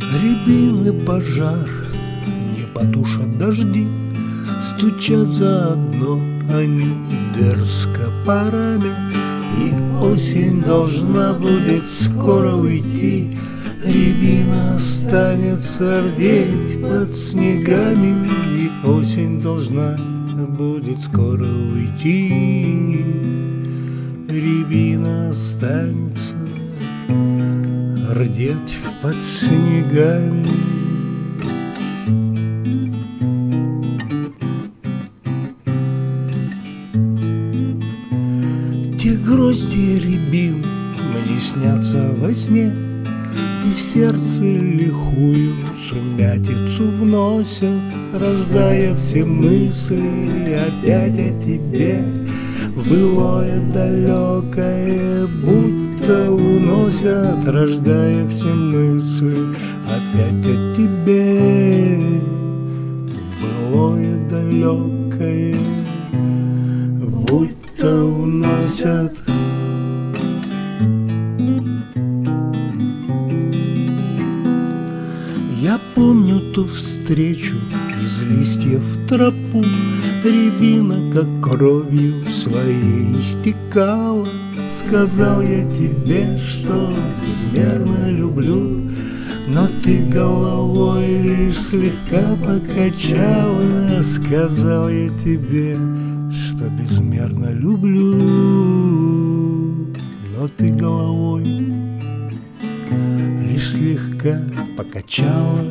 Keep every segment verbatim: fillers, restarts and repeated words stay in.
Рябины пожар не потушат дожди, стучат заодно они дерзко парами. И осень должна будет скоро уйти, рябина останется рдеть под снегами. И осень должна будет скоро уйти, рябина останется рдеть под снегами. Те грозди рябин мне снятся во сне, и в сердце лихую сумятицу вносят, рождая все мысли опять о тебе. Былое далекое будто уносят, рождая все мысли опять о тебе. Былое далекое будто уносят. Я помню ту встречу из листьев в тропу, рябина как кровью своей истекала. Сказал я тебе, что безмерно люблю, но ты головой лишь слегка покачала. Сказал я тебе, что безмерно люблю, но ты головой лишь слегка покачала.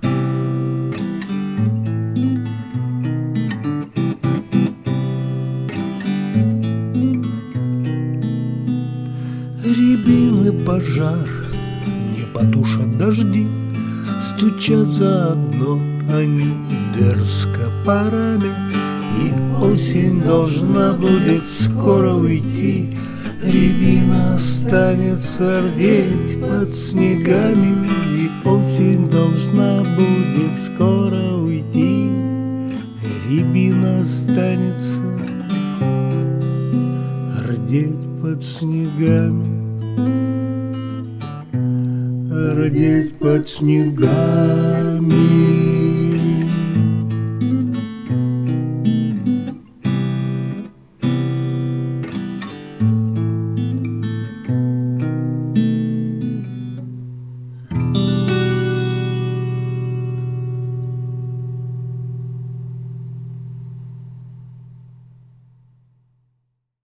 Рябины пожар не потушат дожди, стучат заодно они дерзко парами. И осень должна будет скоро уйти, рябина останется рдеть под снегами. И осень должна будет скоро уйти, рябина останется рдеть под снегами. Рдеть под снегами.